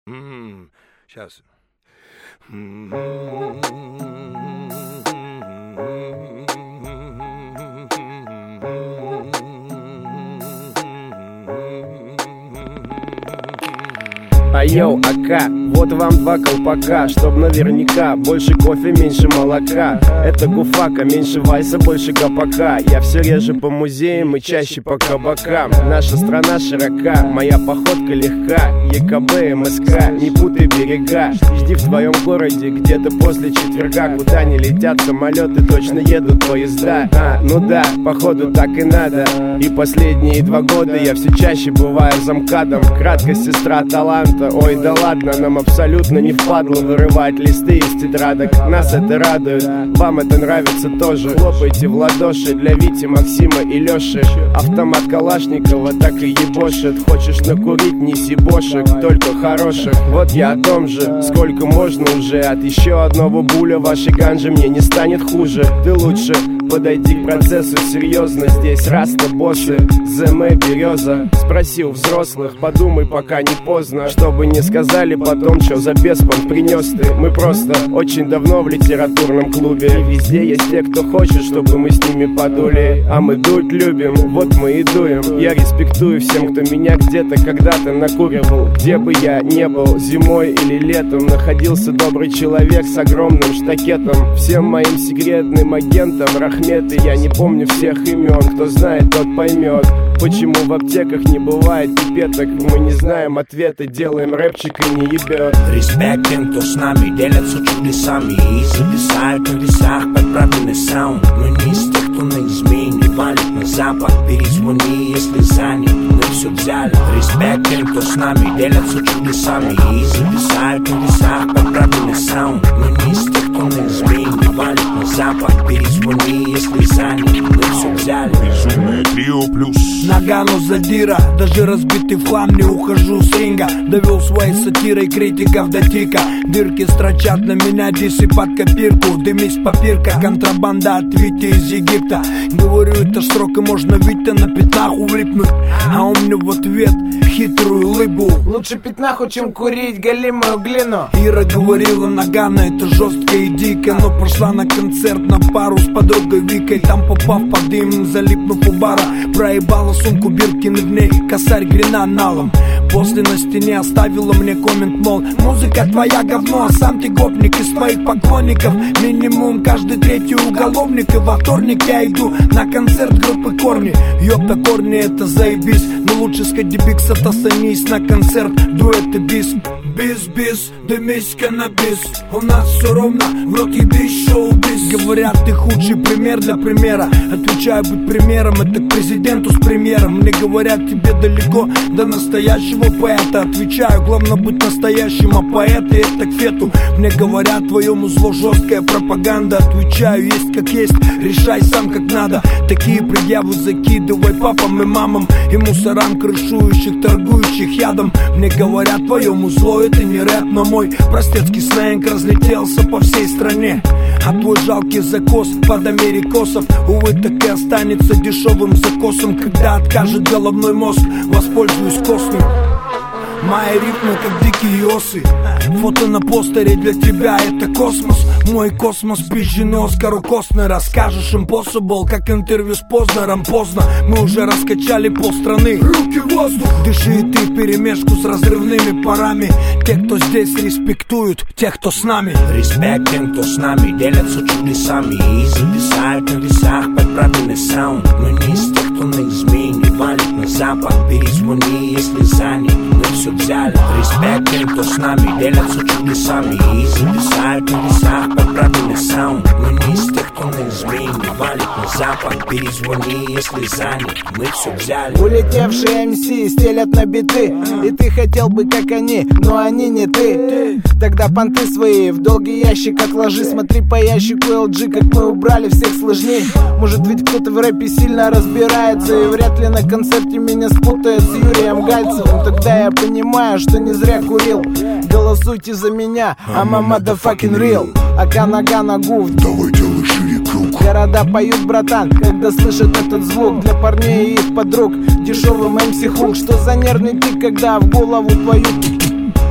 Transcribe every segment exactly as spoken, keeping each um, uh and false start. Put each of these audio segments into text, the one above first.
М-м, сейчас. Айоу, АК, вот вам два колпака, чтоб наверняка больше кофе, меньше молока. Это гуфака, меньше вайса, больше гопака. Я все реже по музеям и чаще по кабакам. Наша страна широка, моя походка легка. ЕКБ, МСК, не путай берега. Жди в твоем городе где-то после четверга. Куда не летят самолеты, точно едут поезда. А, ну да, походу так и надо. И последние два года я все чаще бываю замкадом. Краткость сестра таланта. Ой, да ладно, нам абсолютно не впадло вырывать листы из тетрадок. Нас это радует, вам это нравится тоже. Хлопайте в ладоши для Вити, Максима и Лёши. Автомат Калашникова так и ебошит. Хочешь накурить, неси бошек, только хороших. Вот я о том же, сколько можно уже. От еще одного буля вашей ганжи мне не станет хуже. Ты лучше подойди к процессу серьезно. Здесь раста боссы, ЗМ береза. Спроси у взрослых, подумай, пока не поздно. Чтобы не сказали потом, что за беспон принес ты. Мы просто очень давно в литературном клубе. И везде есть те, кто хочет, чтобы мы с ними подули. А мы дуть любим, вот мы и дуем. Я респектую всем, кто меня где-то когда-то накуривал. Где бы я не был, зимой или летом, находился добрый человек с огромным штакетом. Всем моим секретным агентам рахметы. Я не помню всех имен, кто знает, тот поймет. Почему в аптеках не бывает пипеток? Мы не знаем ответа, делаем рэпчик и не ебет. Респект тем, кто с нами делятся чудесами и зависают на весах под правильный саунд. Мы не из тех, кто на измене валит на запад. Перезвони, если занят, мы все взяли. Респект тем, кто с нами делятся чудесами и зависают на весах под правильный саунд. Мы не из тех, кто на измене валит на запад. Перезвони, если занят, мы все взяли. Безумное трио плюс Нагану задира, даже разбитый в хлам не ухожу с ринга. Довел своей сатирой критиков до тика. Дырки строчат на меня дисы под копирку. Дымись попирка, контрабанда от Вити из Египта. Говорю, это строк и можно Витя на пятнаху влипнуть. А он мне в ответ хитрую улыбу. Лучше пятнаху, чем курить галимую глину. Ира говорила, Нагана, это жестко и дико. Но пошла на концерт на пару с подругой Викой. Там попав под дым, залипнув у бара, проебала сумку Биркин, в ней косарь гренаналом. После на стене оставила мне коммент, мол, музыка твоя говно, а сам ты гопник из твоих поклонников. Минимум каждый третий уголовник. И во вторник я иду на концерт группы Корни. Ёпта, Корни, это заебись. Но лучше сходи бикс, отостанись на концерт дуэт и бис. Бис-бис, дымись каннабис. У нас все ровно, в рот ебись, шоу-биз. Говорят, ты худший пример для примера. Отвечаю, быть примером, это к президенту с премьером. Мне говорят, тебе далеко до настоящего поэта. Отвечаю, главное быть настоящим, а поэты это к фету. Мне говорят, твоему зло жесткая пропаганда. Отвечаю, есть как есть, решай сам как надо. Такие предъявы закидывай папам и мамам и мусорам, крышующих, торгующих ядом. Мне говорят, твоему зло это не рэп, но мой простецкий сленг разлетелся по всей стране. А твой жалкий закос под америкосов, увы, так и останется дешевым закосом. Когда откажет головной мозг, воспользуюсь костным. Мои рифмы как дикие осы. Фото на постере для тебя это космос. Мой космос пизженый Оскару Костнер. Расскажешь impossible, как интервью с Познером. Поздно, мы уже раскачали полстраны. Руки в воздух. Дыши и ты вперемешку с разрывными парами. Те, кто здесь респектуют, тех, кто с нами. Респект тем, кто с нами делятся чудесами и зависают на весах под правильный саунд. Мы не из тех, кто на измене валит на запад. Перезвони, если занят, мы все взяли. Респект тем, кто с нами делятся чудесами и зависают на весах под правильный саунд. Мы не из тех, кто на измене валит на запад. Перезвони, если занят, мы все взяли. Улетевшие эм си стелят на биты, и ты хотел бы как они, но они не ты. Тогда понты свои в долгий ящик отложи. Смотри по ящику эл джи, как мы убрали всех сложней. Может ведь кто-то в рэпе сильно разбирается, и вряд ли на концерте меня спутает с Юрием Гальцевым. Тогда я понимаю, что не зря курил. Голосуйте за меня, I'm a motherfucking real. Ака нога ногу, давай делай шире круг. Города поют, братан, когда слышат этот звук. Для парней и их подруг дешевым эм си хук. Что за нервный тик, когда в голову твою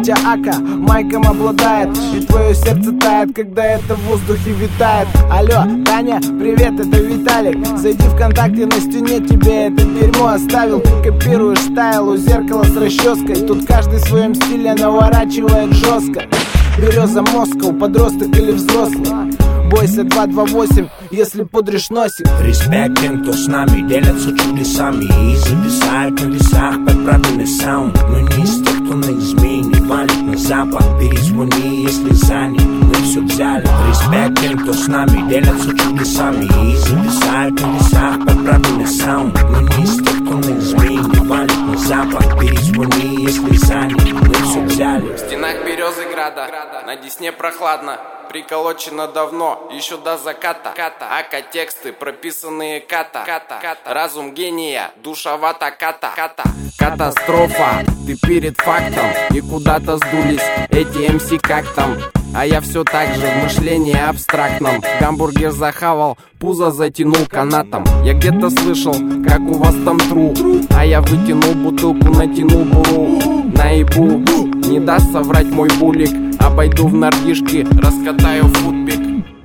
Витя Ака майком обладает, и твое сердце тает, когда это в воздухе витает. Алло, Таня, привет, это Виталик. Зайди ВКонтакте, на стене тебе это дерьмо оставил. Ты копируешь стайл у зеркала с расческой. Тут каждый в своем стиле наворачивает жестко. Береза Москва, подросток или взрослый. Бойся два два восемь, если пудришь носик. Респект тем, кто с нами делятся чудесами и зависают на весах под правильный саунд. Мы не из тех, кто на измене валит на запад. Перезвони, если занят, мы все взяли. Респект тем, кто с нами делятся чудесами и зависают на весах под правильный саунд. Мы не из тех, кто на измене валит на запад. Перезвони, если занят, мы все взяли. В стенах Березыграда, на Десне прохладно. Приколочено давно, еще до заката. Ака тексты, прописанные ката. Разум гения, душевата ката. Катастрофа, ты перед фактом. И куда-то сдулись эти эм си как там. А я все так же в мышлении абстрактном. Гамбургер захавал, пузо затянул канатом. Я где-то слышал, как у вас там тру. А я вытянул бутылку, натянул буру. Наебу, не даст соврать мой булик. Обойду в нордишки, раскатаю футбик.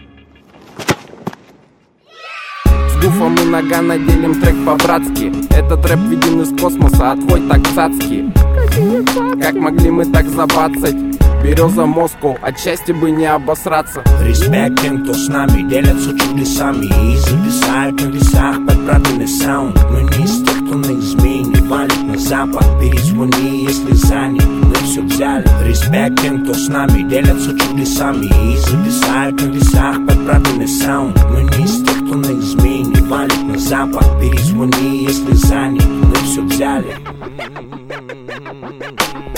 С гуфом и Нагано делим трек по-братски. Этот рэп виден из космоса, а твой так цацкий. Как могли мы так забацать? Береза Москва, от счастья бы не обосраться. Респект тем, кто с нами делятся чудесами и зависают на весах под правильный саунд. Мы не из тех, кто на измене валит на запад. Перезвони, если занят, мы все взяли. Респект тем, кто с нами делятся чудесами и зависают на весах под правильный саунд. Мы не из тех, кто на измене валит на запад. Перезвони, если занят, мы все взяли.